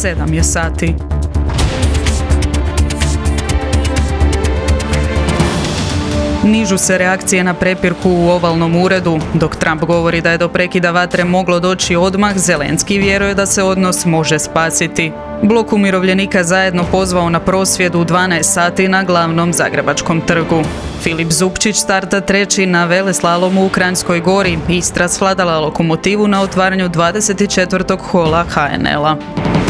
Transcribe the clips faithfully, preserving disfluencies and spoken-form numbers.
sedam je sati. Nižu se reakcije na prepirku u ovalnom uredu. Dok Trump govori da je do prekida vatre moglo doći odmah, Zelenski vjeruje da se odnos može spasiti. Blok umirovljenika zajedno pozvao na prosvjed u dvanaest sati na glavnom zagrebačkom trgu. Filip Zupčić starta treći na veleslalomu u Kranjskoj Gori. Istra svladala lokomotivu na otvaranju dvadeset četvrtog hola ha en el-a.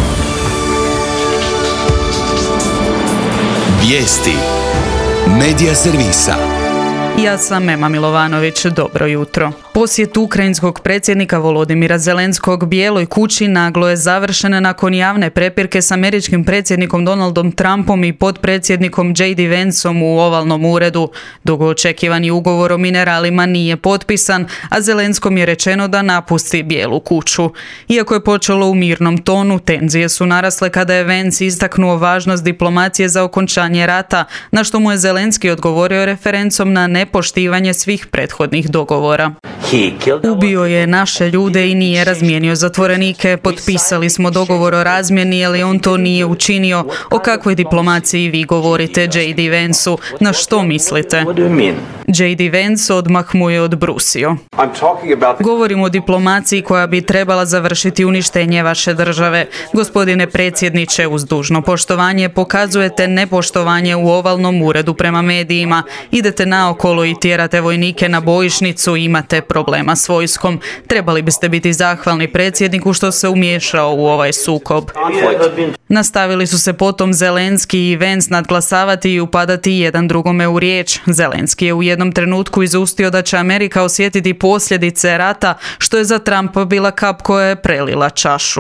Vijesti Medija servisa. Ja sam Ema Milovanović, dobro jutro. Posjet ukrajinskog predsjednika Volodimira Zelenskog Bijeloj kući naglo je završen nakon javne prepirke s američkim predsjednikom Donaldom Trumpom i potpredsjednikom J D Vanceom u ovalnom uredu. Dugo očekivani ugovor o mineralima nije potpisan, a Zelenskom je rečeno da napusti Bijelu kuću. Iako je počelo u mirnom tonu, tenzije su narasle kada je Vance istaknuo važnost diplomacije za okončanje rata, na što mu je Zelenski odgovorio referencom na nepoštivanje svih prethodnih dogovora. Ubio je naše ljude i nije razmijenio zatvorenike. Potpisali smo dogovor o razmjeni, ali on to nije učinio. O kakvoj diplomaciji vi govorite J D Vanceu? Na što mislite? J D Vance odmah mu je odbrusio. Govorim o diplomaciji koja bi trebala završiti uništenje vaše države. Gospodine predsjedniče, uz dužno poštovanje pokazujete nepoštovanje u ovalnom uredu prema medijima. Idete naokolo i tjerate vojnike na bojišnicu, imate problema s vojskom. Trebali biste biti zahvalni predsjedniku što se umiješao u ovaj sukob. Nastavili su se potom Zelenski i Vance nadglasavati i upadati jedan drugome u riječ. Zelenski je u jednom trenutku izustio da će Amerika osjetiti posljedice rata, što je za Trumpa bila kap koja je prelila čašu.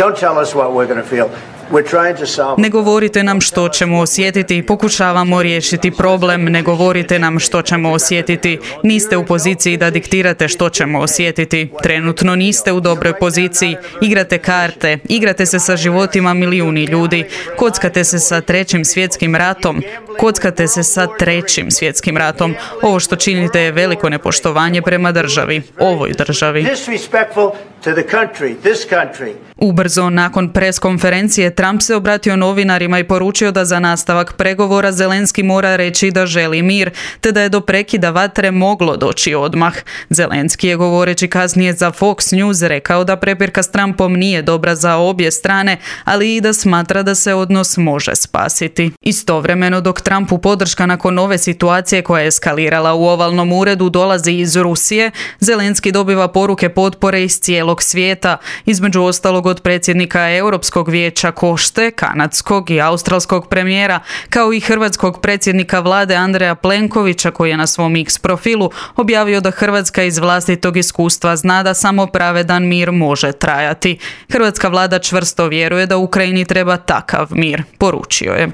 Ne govorite nam što ćemo osjetiti, pokušavamo riješiti problem, ne govorite nam što ćemo osjetiti. Niste u poziciji da diktirate što ćemo osjetiti. Trenutno niste u dobroj poziciji. Igrate karte, igrate se sa životima milijuni ljudi. Kockate se sa trećim svjetskim ratom. Kockate se sa trećim svjetskim ratom. Ovo što činite je veliko nepoštovanje prema državi, ovoj državi. Ubrzo nakon pres konferencije Trump se obratio novinarima i poručio da za nastavak pregovora Zelenski mora reći da želi mir, te da je do prekida vatre moglo doći odmah. Zelenski je govoreći kasnije za Fox News rekao da prepirka s Trumpom nije dobra za obje strane, ali i da smatra da se odnos može spasiti. Istovremeno, dok Trumpu podrška nakon ove situacije koja je eskalirala u ovalnom uredu dolazi iz Rusije, Zelenski dobiva poruke potpore iz cijelog svijeta, između ostalog od predsjednika Europskog vijeća Košte, kanadskog i australskog premijera, kao i hrvatskog predsjednika vlade Andreja Plenkovića, koji je na svom X profilu objavio da Hrvatska iz vlastitog iskustva zna da samo pravedan mir može trajati. Hrvatska vlada čvrsto vjeruje da Ukrajini treba takav mir, poručio je.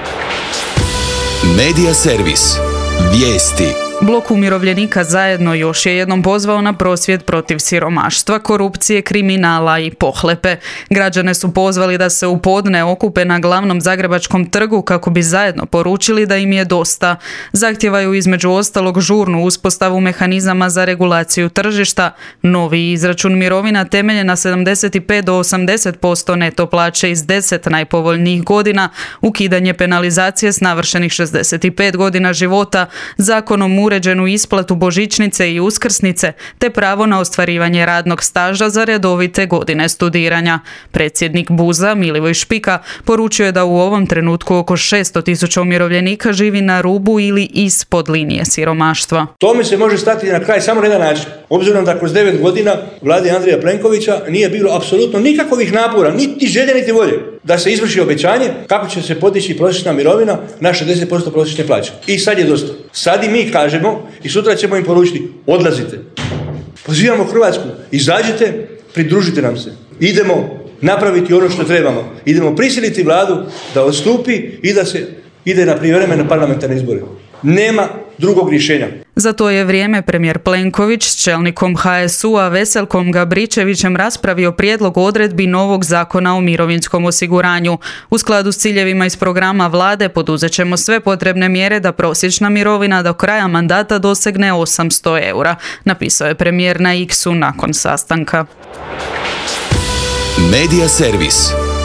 Medija servis. Vijesti. Blok umirovljenika zajedno još je jednom pozvao na prosvjed protiv siromaštva, korupcije, kriminala i pohlepe. Građane su pozvali da se u podne okupe na glavnom zagrebačkom trgu kako bi zajedno poručili da im je dosta. Zahtijevaju između ostalog žurnu uspostavu mehanizama za regulaciju tržišta, novi izračun mirovina temeljen na sedamdeset pet do osamdeset posto neto plaće iz deset najpovoljnijih godina, ukidanje penalizacije s navršenih šezdeset pet godina života, zakonom uređenu isplatu božićnice i uskrsnice, te pravo na ostvarivanje radnog staža za redovite godine studiranja. Predsjednik Buza, Milivoj Špika, poručio je da u ovom trenutku oko šesto tisuća umirovljenika živi na rubu ili ispod linije siromaštva. Tome se može stati na kraj samo na jedan način. Obzirom da kroz devet godina vlade Andreja Plenkovića nije bilo apsolutno nikakvih napora, niti želje, niti volje, da se izvrši obećanje kako će se podići prosječna mirovina na šezdeset posto prosječne plaće. I sad je dosta. Sad i mi kažemo i sutra ćemo im poručiti, odlazite. Pozivamo Hrvatsku, izađite, pridružite nam se. Idemo napraviti ono što trebamo. Idemo prisiliti vladu da odstupi i da se ide na prijevremene parlamentarne izbore. Nema drugog rješenja. Za to je vrijeme premijer Plenković s čelnikom ha es u a Veselkom Gabričevićem raspravio prijedlog odredbi novog zakona o mirovinskom osiguranju. U skladu s ciljevima iz programa vlade poduzet ćemo sve potrebne mjere da prosječna mirovina do kraja mandata dosegne osamsto eura, napisao je premijer na X-u nakon sastanka. Medija servis.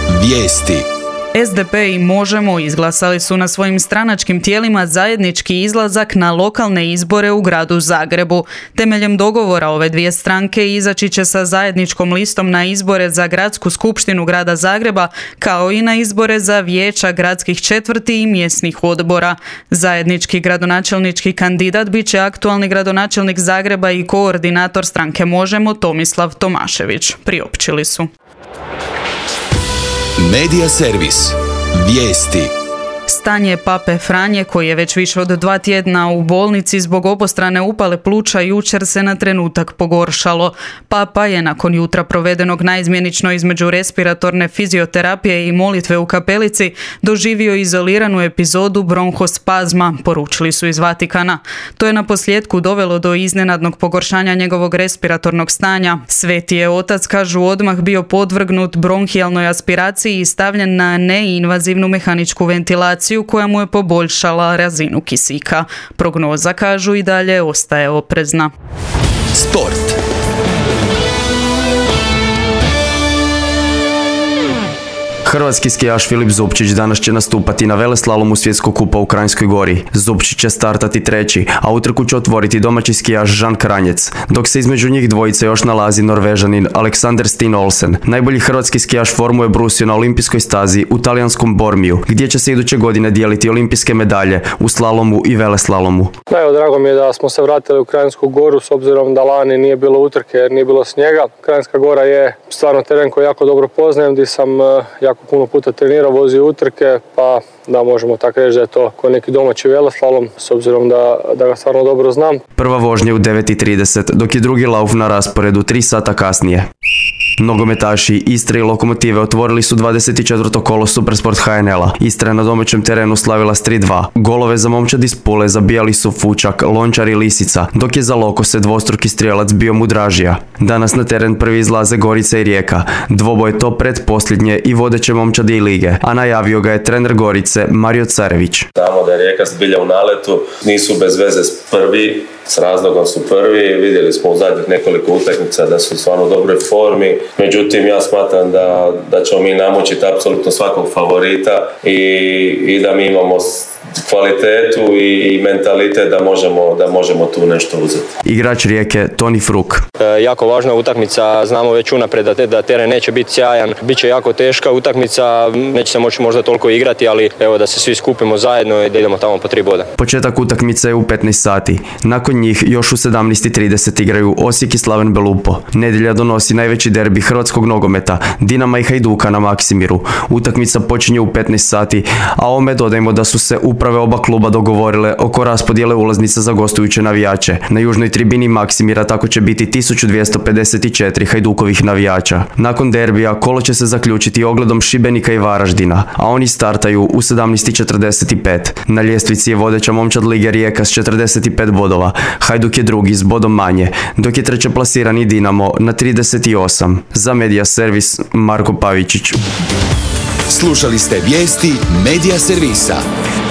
Vijesti. S D P i Možemo izglasali su na svojim stranačkim tijelima zajednički izlazak na lokalne izbore u gradu Zagrebu. Temeljem dogovora ove dvije stranke izaći će sa zajedničkom listom na izbore za gradsku skupštinu grada Zagreba, kao i na izbore za vijeća gradskih četvrti i mjesnih odbora. Zajednički gradonačelnički kandidat bit će aktualni gradonačelnik Zagreba i koordinator stranke Možemo Tomislav Tomašević, priopćili su. Medija servis. Vijesti. Stanje pape Franje, koji je već više od dva tjedna u bolnici zbog obostrane upale pluća, jučer se na trenutak pogoršalo. Papa je nakon jutra provedenog naizmjenično između respiratorne fizioterapije i molitve u kapelici doživio izoliranu epizodu bronhospazma, poručili su iz Vatikana. To je na posljedku dovelo do iznenadnog pogoršanja njegovog respiratornog stanja. Sveti je otac, kažu, odmah bio podvrgnut bronhijalnoj aspiraciji i stavljen na neinvazivnu mehaničku ventilaciju koja mu je poboljšala razinu kisika. Prognoza, kažu, i dalje ostaje oprezna. Sport. Hrvatski skijaš Filip Zupčić danas će nastupati na veleslalomu svjetskog kupa u Kranjskoj Gori. Zupčić će startati treći, a utrku će otvoriti domaći skijaš Žan Kranjec, dok se između njih dvojice još nalazi Norvežanin Alexander Steen Olsen. Najbolji hrvatski skijaš formu je brusio na olimpijskoj stazi u talijanskom Bormiju, gdje će se iduće godine dijeliti olimpijske medalje u slalomu i veleslalomu. Evo, drago mi je da smo se vratili u Kranjsku Goru, s obzirom da lani nije bilo utrke jer nije bilo snijega. Kranjska Gora je stvarno teren koji jako dobro poznajem, gdje sam jako puno puta trenirao, vozio utrke, pa da možemo tako reći da je to kao neki domaći veleslalom, s obzirom da, da ga stvarno dobro znam. Prva vožnja u devet i trideset, dok je drugi lauf na rasporedu tri sata kasnije. Nogometaši Istre i Lokomotive otvorili su dvadeset četvrto kolo Supersport H N L-a. Istra je na domaćem terenu slavila s tri dva. Golove za momčad iz Pule zabijali su Fučak, Lončar i Lisica, dok je za Lokose dvostruki strijelac bio Mudražija. Danas na teren prvi izlaze Gorica i Rijeka. Dvoboj to pretposljednje i vodeće momčadi i lige, a najavio ga je trener Gorice Mario Carević. Znamo da je Rijeka zbilja u naletu, nisu bez veze prvi, s razlogom su prvi, vidjeli smo u zadnjih nekoliko utakmica da su u stvarno u dobroj formi, međutim ja smatram da, da ćemo mi namučiti apsolutno svakog favorita i, i da mi imamo kvalitetu i, i mentalitet da možemo, da možemo tu nešto uzeti. Igrač Rijeke Toni Fruk. E, jako važna utakmica, znamo već unaprijed da, da teren neće biti sjajan, bit će jako teška utakmica, neće se moći možda toliko igrati, ali evo da se svi skupimo zajedno i da idemo tamo po tri boda. Početak utakmice je u petnaest sati. Nakon njih još u sedamnaest i trideset igraju Osijek i Slaven Belupo. Nedjelja donosi najveći derbi hrvatskog nogometa, Dinama i Hajduka na Maksimiru. Utakmica počinje u petnaest sati, a ovome dodajmo da su se uprave oba kluba dogovorile oko raspodjele ulaznica za gostujuće navijače. Na južnoj tribini Maksimira tako će biti tisuću dvjesto pedeset četiri Hajdukovih navijača. Nakon derbija kolo će se zaključiti ogledom Šibenika i Varaždina, a oni startaju u sedamnaest i četrdeset pet. Na ljestvici je vodeća momčad lige Rijeka s četrdeset pet bodova, Hajduk je drugi s bodom manje, dok je treće plasirani Dinamo na trideset osam. Za Medija servis Marko Pavičić. Slušali ste vijesti Medija servisa.